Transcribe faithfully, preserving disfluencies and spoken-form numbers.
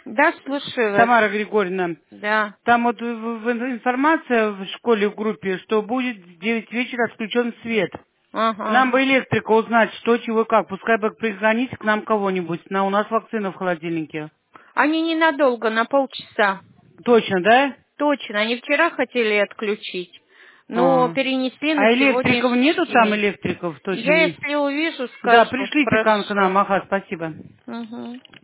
Да, слушаю вас. Тамара Григорьевна, Да. там вот в- в- информация в школе в группе, что будет в девять вечера отключен свет. Ага. Нам бы электрика узнать, что, чего и как. Пускай бы пригоните к нам кого-нибудь. На, у нас вакцина в холодильнике. Они ненадолго, на полчаса. Точно, да? Точно. Они вчера хотели отключить, но А, перенесли на а электриков нету сегодняшний там день. электриков? Точно Я, не. если увижу, Да, скажу. пришлите к к Хорошо. нам, ага, спасибо. Угу.